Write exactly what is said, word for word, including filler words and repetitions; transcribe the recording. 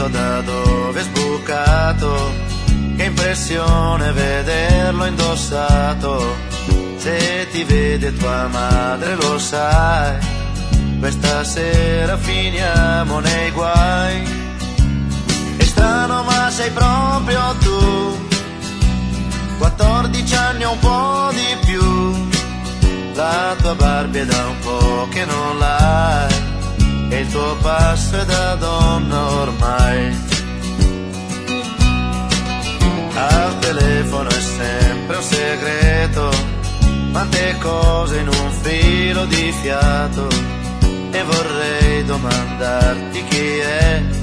vestito da dove è sbucato, che impressione vederlo indossato. Se ti vede tua madre lo sai, questa sera finiamo nei guai. È strano ma sei proprio tu, quattordici anni o un po' di più. La tua Barbie è da un po' che non l'hai, e il tuo passo è da donna ormai. Al telefono è sempre un segreto, quante cose in un filo di fiato, e vorrei domandarti chi è